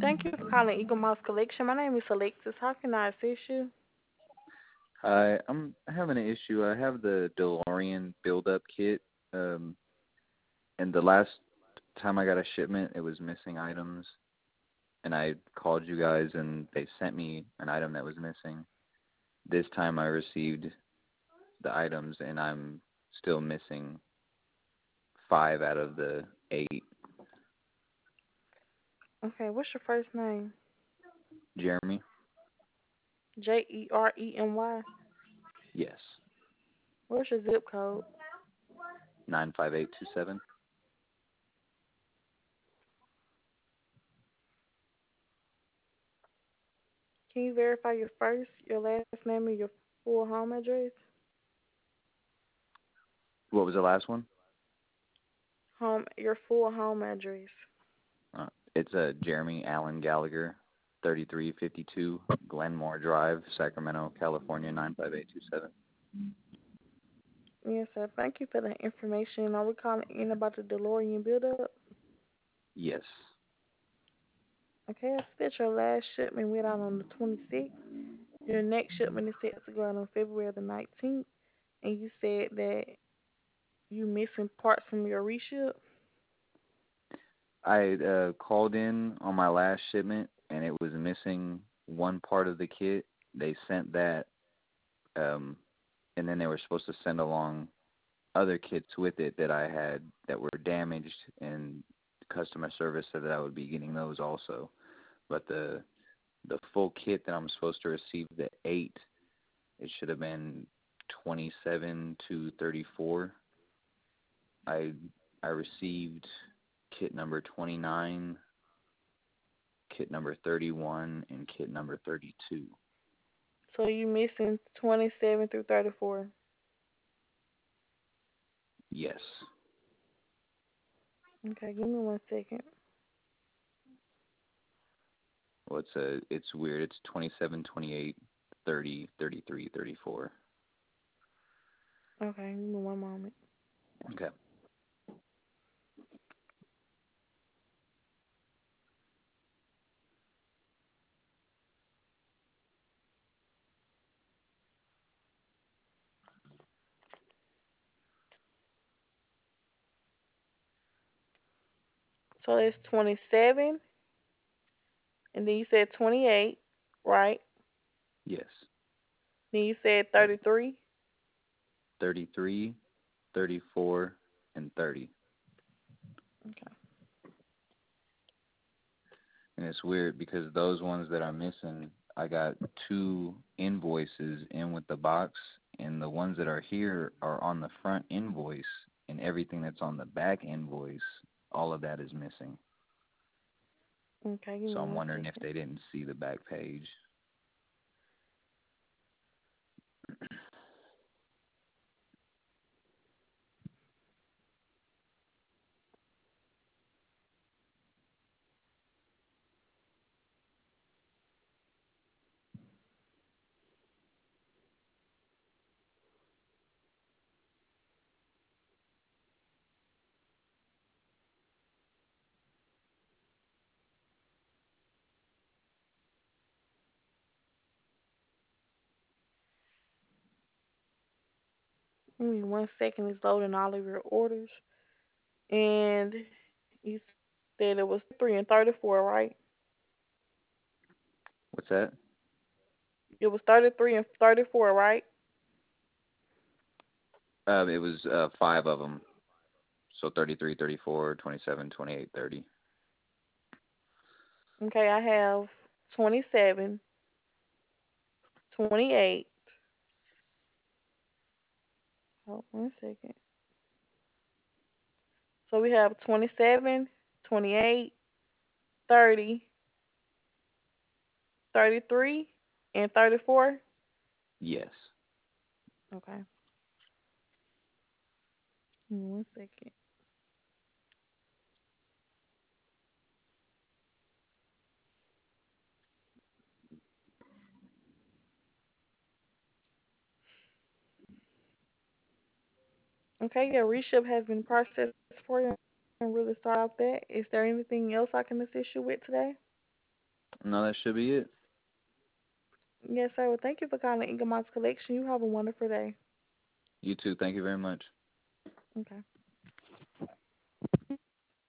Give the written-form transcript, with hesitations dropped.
Thank you for calling Eagle Mouse Collection. My name is Alexis. How can I assist you? Hi, I'm having an issue. I have the DeLorean build-up kit, um, and the last time I got a shipment, it was missing items, and I called you guys, and they sent me an item that was missing. This time I received the items, and I'm still missing 5 out of the 8. Okay, what's your first name? Jeremy? Jeremy. Yes. What's your zip code? 95827. Can you verify your first, your last name, and your full home address? What was the last one? Your full home address. It's Jeremy Allen Gallagher, 3352 Glenmore Drive, Sacramento, California, 95827. Yes, sir. Thank you for the information. Are we calling in about the DeLorean build-up? Yes. Okay, I said your last shipment went out on the 26th. Your next shipment is set to go out on February the 19th. And you said that you missing parts from your reship. I called in on my last shipment, and it was missing one part of the kit. They sent that, um, and then they were supposed to send along other kits with it that I had that were damaged, and customer service said that I would be getting those also. But the full kit that I'm supposed to receive, the 8, it should have been 27 to 34. I I received kit number 29, kit number 31, and kit number 32. So you missing 27 through 34. Yes. Okay, give me 1 second. Well, it's weird. It's 27, 28, 30, 33, 34. Okay, give me one moment. Okay. So it's 27, and then you said 28, right? Yes. Then you said 33. 33, 34, and 30. Okay. And it's weird because those ones that are missing, I got 2 invoices in with the box, and the ones that are here are on the front invoice, and everything that's on the back invoice, all of that is missing. Okay, give me So I'm one wondering if second. they didn't see the back page. Give me 1 second. It's loading all of your orders. And you said it was 3 and 34, right? What's that? It was 33 and 34, right? It was 5 of them. So 33, 34, 27, 28, 30. Okay, I have 27, 28. Oh, 1 second. So we have 27, 28, 30, 33, and 34. Yes. Okay. 1 second. Okay, your reship has been processed for you. I'm really sorry about that. Is there anything else I can assist you with today? No, that should be it. Yes, sir. Well, thank you for calling Ingemont's Collection. You have a wonderful day. You too. Thank you very much. Okay.